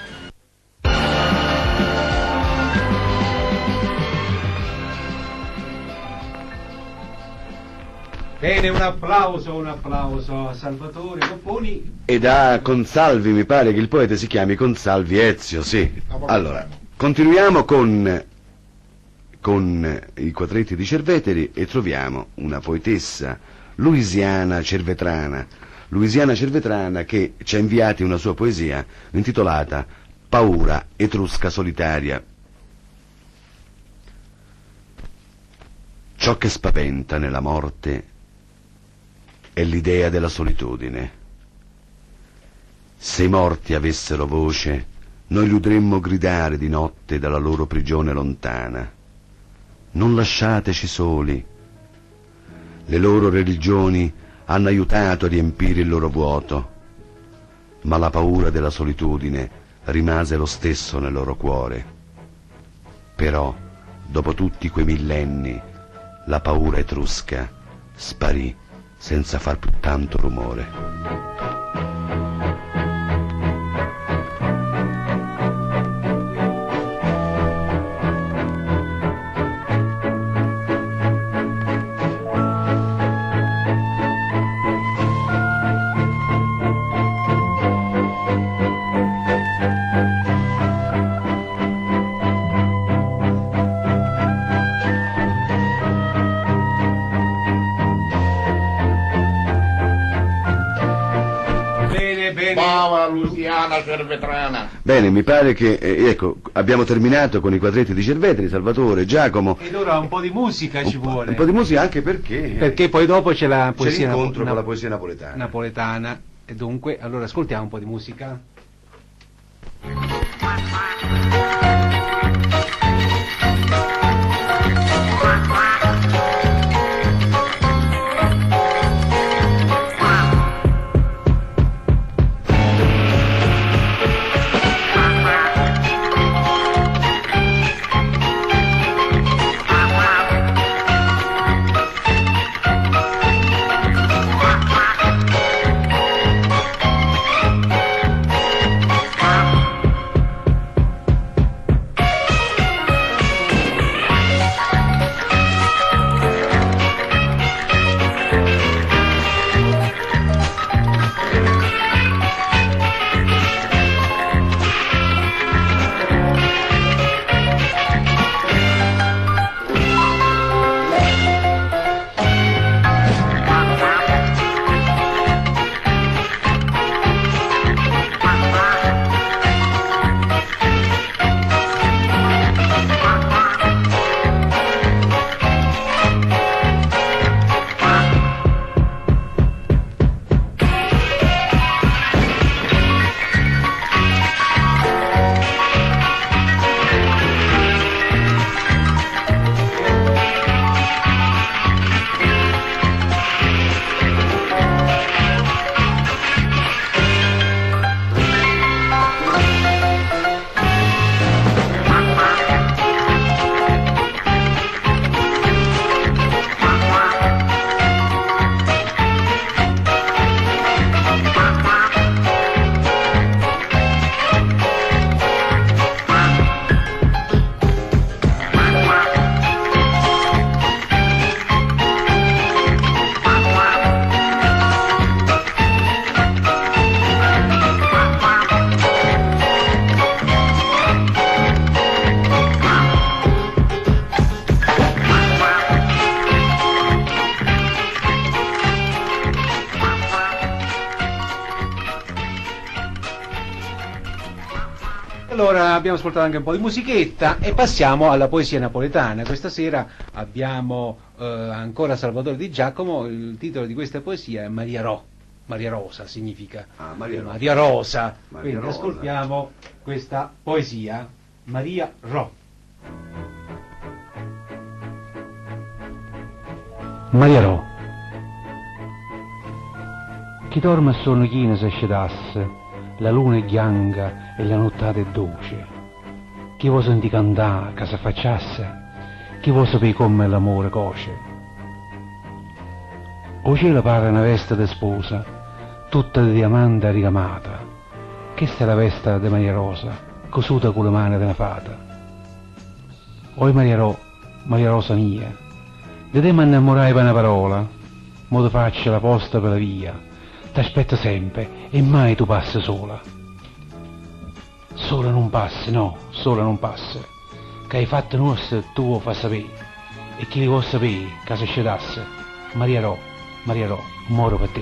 Bene, un applauso a Salvatore Copponi. E da Consalvi, mi pare che il poeta si chiami Consalvi Ezio, sì. Allora, continuiamo con i quadretti di Cerveteri e troviamo una poetessa Louisiana Cervetrana che ci ha inviati una sua poesia intitolata Paura etrusca solitaria. Ciò che spaventa nella morte è l'idea della solitudine. Se i morti avessero voce, noi li udremmo gridare di notte dalla loro prigione lontana. Non lasciateci soli. Le loro religioni hanno aiutato a riempire il loro vuoto, ma la paura della solitudine rimase lo stesso nel loro cuore. Però, dopo tutti quei millenni, la paura etrusca sparì senza far più tanto rumore. Louisiana Cervetrana. Bene, mi pare che, ecco, abbiamo terminato con i quadretti di Cerveteri, Salvatore, Giacomo. Ed ora un po' di musica ci vuole. Un po' di musica anche perché poi dopo c'è la poesia l'incontro con la poesia napoletana. Napoletana. E dunque, allora ascoltiamo un po' di musica. Allora abbiamo ascoltato anche un po' di musichetta e passiamo alla poesia napoletana. Questa sera abbiamo ancora Salvatore Di Giacomo, il titolo di questa poesia è Maria Rosa significa Maria Rosa. Quindi Rosa. ascoltiamo questa poesia, Maria Ro. Maria Ro. Chi dorme a sonno china se scedasse, la luna è bianca e la nottata è dolce. Chi vuol sentire cantare che si affacciasse, chi vuol sapere come l'amore coce. O cielo pare una veste di sposa, tutta di diamante ricamata. Questa è la veste di Maria Rosa, cosuta con le mani di una fata. Oi Maria Rosa mia, di te mi innamorai per una parola, mo ti faccio la posta per la via. T'aspetto sempre e mai tu passi sola. Sola non passi, no, sola non passi. Che hai fatto nostro tu lo fa sapere. E chi li vuol sapere che se scedasse, Maria Ro, moro per te.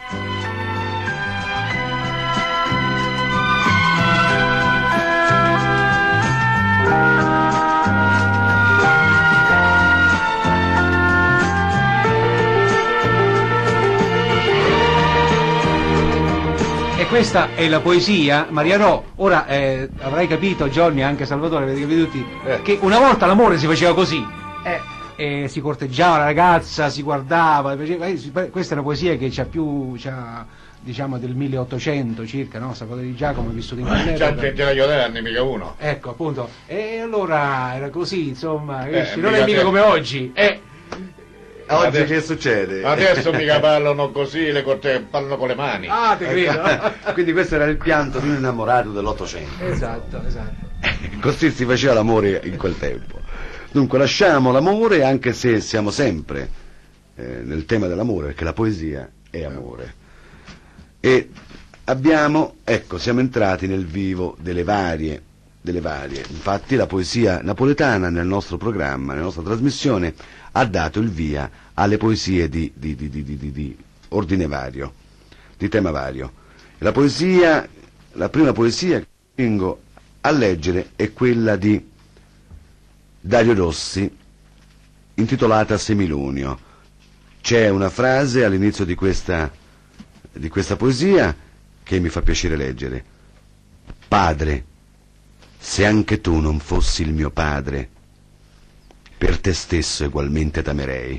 Questa è la poesia, Maria Ro. Ora avrai capito, Johnny e anche Salvatore, avete capito tutti, che una volta l'amore si faceva così. Si corteggiava la ragazza, si guardava. Questa è una poesia che c'ha diciamo del 1800 circa, no? Salvatore Di Giacomo è vissuto in quell'epoca. C'ha 30 anni, mica uno. Ecco, appunto. E allora era così, insomma, non è mica come oggi. Oggi Adesso- che succede? Adesso mica parlano così, parlano con le mani. Ah, te credo. Quindi questo era il pianto di un innamorato dell'Ottocento. Esatto. Così si faceva l'amore in quel tempo. Dunque lasciamo l'amore, anche se siamo sempre nel tema dell'amore, perché la poesia è amore. E siamo entrati nel vivo delle varie. Infatti la poesia napoletana nel nostro programma, nella nostra trasmissione, ha dato il via alle poesie di ordine vario, di tema vario. La prima poesia che vengo a leggere è quella di Dario Rossi, intitolata Semilunio. C'è una frase all'inizio di questa poesia che mi fa piacere leggere. Padre, se anche tu non fossi il mio padre, per te stesso egualmente t'amerei.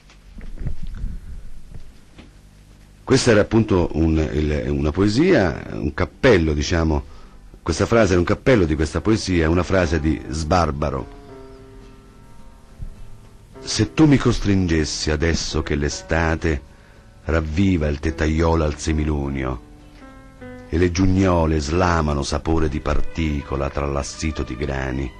Questa era appunto una poesia, un cappello, diciamo. Questa frase era un cappello di questa poesia, una frase di Sbarbaro. Se tu mi costringessi adesso che l'estate ravviva il tetaiolo al semilunio e le giugnole slamano sapore di particola tra l'assito di grani,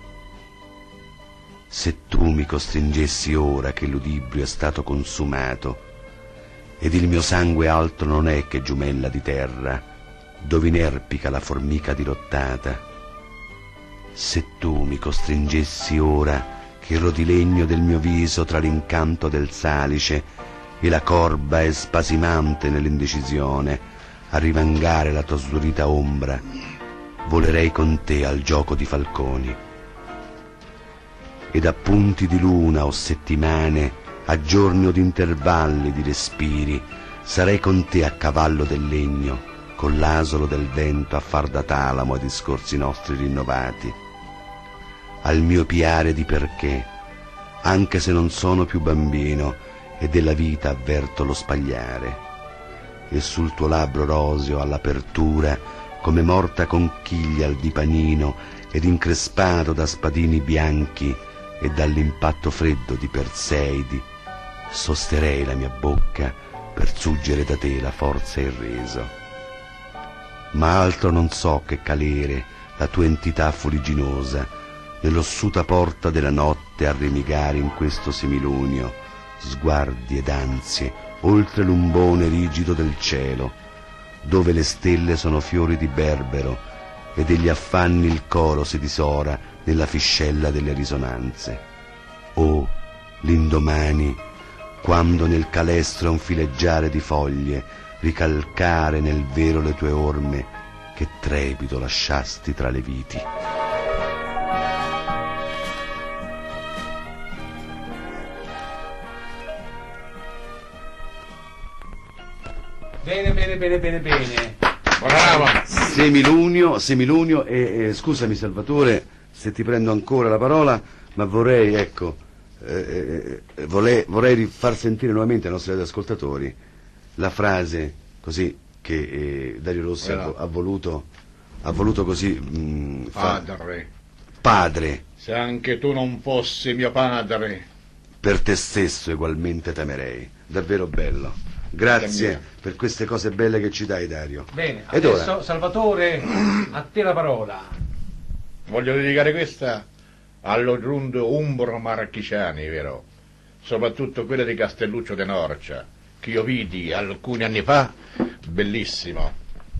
se tu mi costringessi ora che l'udibrio è stato consumato ed il mio sangue altro non è che giumella di terra dove inerpica la formica dirottata, se tu mi costringessi ora che il rodilegno del mio viso tra l'incanto del salice e la corba è spasimante nell'indecisione a rivangare la tua sdurita ombra, volerei con te al gioco di falconi. Ed a punti di luna o settimane, a giorni o d'intervalli di respiri, sarei con te a cavallo del legno, con l'asolo del vento a far da talamo ai discorsi nostri rinnovati. Al mio piare di perché, anche se non sono più bambino e della vita avverto lo spagliare, e sul tuo labbro roseo all'apertura, come morta conchiglia al dipanino ed increspato da spadini bianchi e dall'impatto freddo di Perseidi, sosterrei la mia bocca per suggere da te la forza e il reso. Ma altro non so che calere la tua entità fuliginosa nell'ossuta porta della notte a remigare in questo semilunio sguardi ed ansie oltre l'umbone rigido del cielo, dove le stelle sono fiori di berbero e degli affanni il coro si disora nella fiscella delle risonanze. Oh, l'indomani, quando nel calestro un fileggiare di foglie ricalcare nel vero le tue orme, che trepido lasciasti tra le viti. Bene, bene, bene, bene, bene. Bravo. Semilunio e scusami Salvatore se ti prendo ancora la parola, ma vorrei, ecco, vorrei far sentire nuovamente ai nostri ascoltatori la frase così che Dario Rossi ha voluto così padre, se anche tu non fossi mio padre, per te stesso egualmente temerei. Davvero bello. Grazie per queste cose belle che ci dai, Dario. Bene, Ed adesso ora? Salvatore, a te la parola. voglio dedicare questa allo giundo umbro marchigiani, vero? Soprattutto quella di Castelluccio de Norcia, che io vidi alcuni anni fa, bellissimo.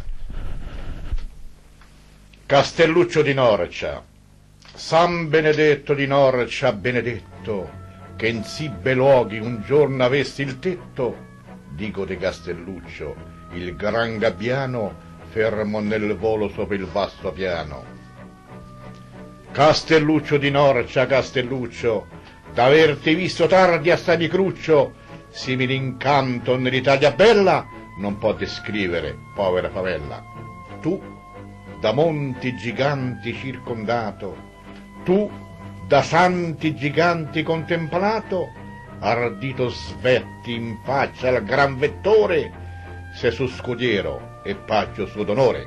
Castelluccio di Norcia, San Benedetto di Norcia, benedetto, che in sì bei luoghi un giorno avessi il tetto, dico di Castelluccio, il gran gabbiano fermo nel volo sopra il vasto piano. Castelluccio di Norcia, Castelluccio, d'averti visto tardi a Stani Cruccio, simile incanto nell'Italia bella, non può descrivere, povera favella. Tu, da monti giganti circondato, tu, da santi giganti contemplato, ardito svetti in faccia al gran vettore, se su scudiero e paggio suo d'onore.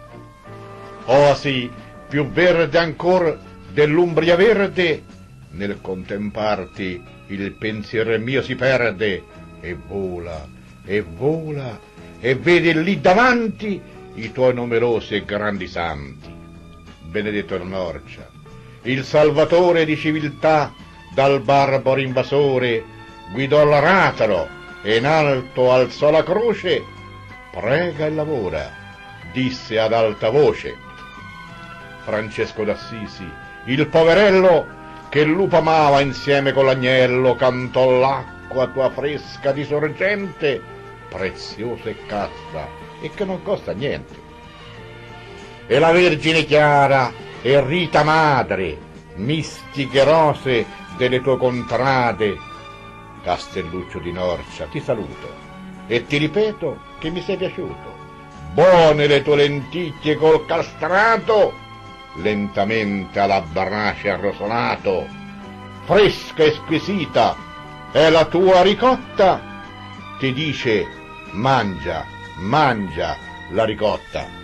Oasi più verde ancor dell'Umbria verde, nel contemplarti il pensier mio si perde, e vola, e vola, e vedi lì davanti i tuoi numerosi e grandi santi. Benedetto il Norcia, il salvatore di civiltà, dal barbaro invasore, guidò l'aratro e in alto alzò la croce, prega e lavora, disse ad alta voce. Francesco d'Assisi, il poverello che il lupo amava insieme con l'agnello, cantò l'acqua tua fresca di sorgente, preziosa e cassa, e che non costa niente. E la Vergine Chiara e Rita Madre, mistiche rose delle tue contrade, Castelluccio di Norcia, ti saluto e ti ripeto che mi sei piaciuto. Buone le tue lenticchie col castrato, lentamente alla brace arrosolato, fresca e squisita è la tua ricotta, ti dice mangia, mangia la ricotta.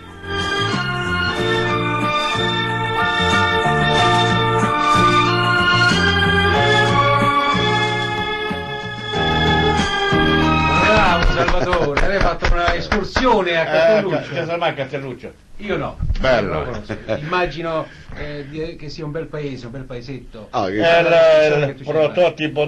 Salvatore, lei ha fatto una escursione a Castelluccio. Mai Castelluccio? Io no. Bello. Non lo conosco. Immagino che sia un bel paese, un bel paesetto. Ah, È il prototipo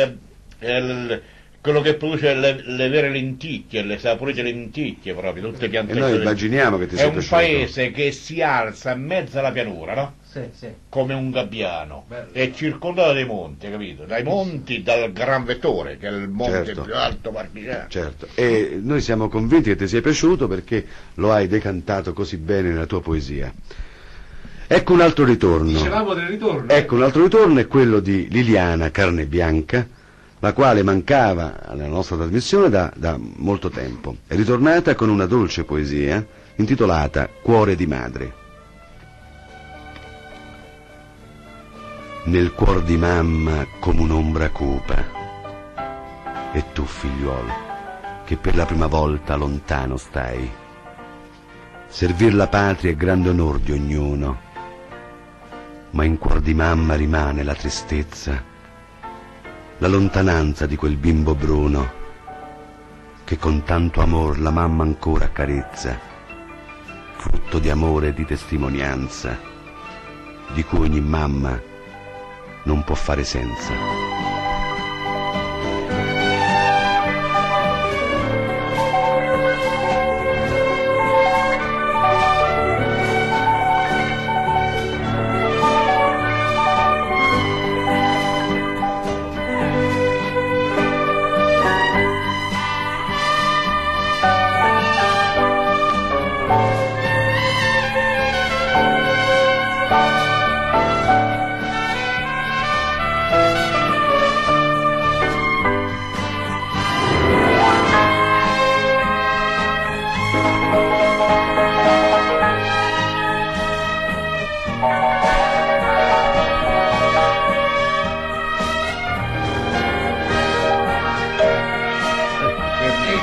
quello che produce le vere lenticchie, le saporite lenticchie proprio, tutte piante. E noi immaginiamo che ti sia È un piaciuto. paese che si alza in mezzo alla pianura, no? Sì, sì. Come un gabbiano. Bello. È circondato dai monti, capito? Dai monti, dal Gran Vettore, che è il monte Certo. più alto marchigiano. Certo, e noi siamo convinti che ti sia piaciuto perché lo hai decantato così bene nella tua poesia. Ecco un altro ritorno. Dicevamo del ritorno. Ecco un altro ritorno è quello di Liliana Carnebianca, la quale mancava alla nostra trasmissione da molto tempo. È ritornata con una dolce poesia intitolata Cuore di madre. Nel cuor di mamma come un'ombra cupa, e tu figliuolo, che per la prima volta lontano stai. Servir la patria è grande onor di ognuno, ma in cuor di mamma rimane la tristezza, la lontananza di quel bimbo bruno, che con tanto amor la mamma ancora accarezza, frutto di amore e di testimonianza, di cui ogni mamma non può fare senza.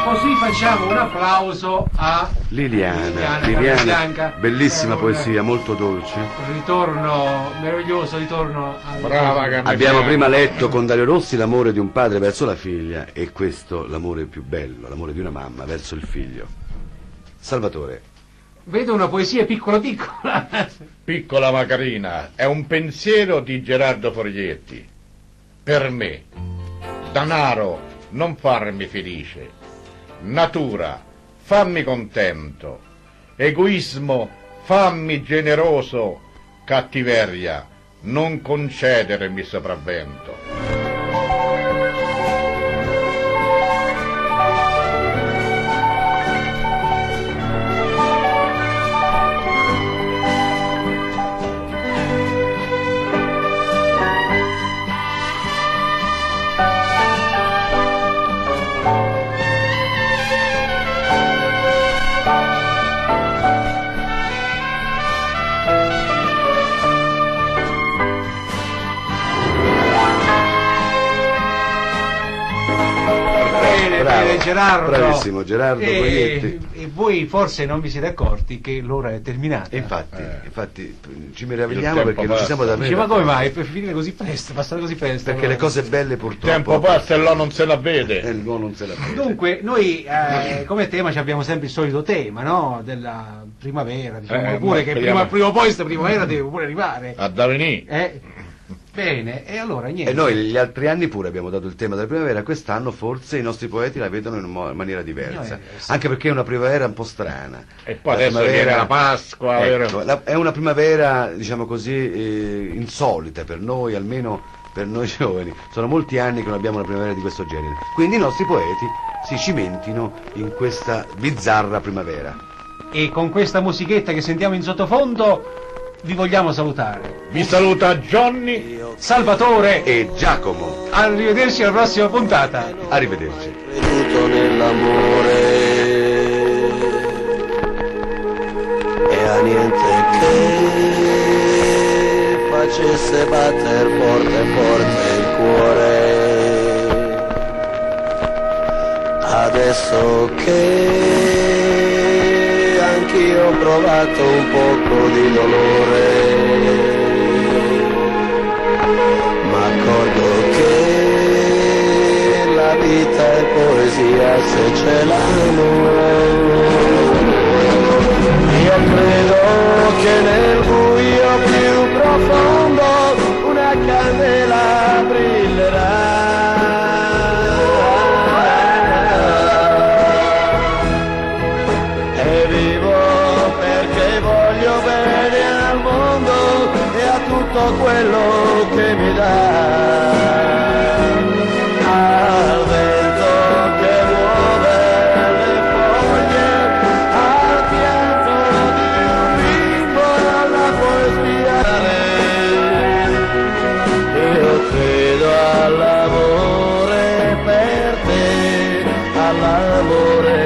così facciamo un applauso a Liliana, Bianca, bellissima un poesia, molto dolce. ritorno meraviglioso, ritorno Brava Carmen Abbiamo Bianca. prima letto con Dario Rossi l'amore di un padre verso la figlia e questo l'amore più bello, l'amore di una mamma verso il figlio. Salvatore, vedo una poesia piccola piccola. Piccola ma carina, è un pensiero di Gerardo Foglietti. Per me, danaro, non farmi felice. Natura, fammi contento. Egoismo, fammi generoso. Cattiveria, non concedermi sopravvento. bravo, Gerardo. bravissimo Gerardo Foglietti. E voi forse non vi siete accorti che l'ora è terminata. E infatti ci Il meravigliamo tempo perché non ci siamo passa. davvero. Dice, ma come mai? Per finire così presto, passare così presto. Perché allora. le cose belle purtroppo. Tempo passa e l'uomo non se la vede. L'uomo non se la vede. Dunque, noi come tema ci abbiamo sempre il solito tema, no? Della primavera, diciamo, oppure ma che speriamo- prima o poi questa primavera deve pure arrivare. Ad avvenire. Bene, e allora niente. E noi gli altri anni pure abbiamo dato il tema della primavera, quest'anno forse i nostri poeti la vedono in maniera diversa, anche perché è una primavera un po' strana. E poi La adesso primavera- viene la Pasqua. Ecco, è una primavera, diciamo così, insolita per noi, almeno per noi giovani. Sono molti anni che non abbiamo una primavera di questo genere. Quindi i nostri poeti si cimentino in questa bizzarra primavera. E con questa musichetta che sentiamo in sottofondo vi vogliamo salutare. Vi saluta Johnny. Salvatore, E Giacomo, arrivederci alla prossima puntata. arrivederci. Creduto nell'amore e a niente che facesse batter forte forte il cuore. Adesso che anch'io ho provato un poco di dolore, m'accorgo che la vita è poesia se ce l'hanno. Io credo che nel buio più profondo una candela brillerà. E vivo perché voglio bene al mondo e a tutto quello che mi dà. Al vento che muove le foglie, al pianto di un bimbo, alla poesia. Io credo all'amore per te, all'amore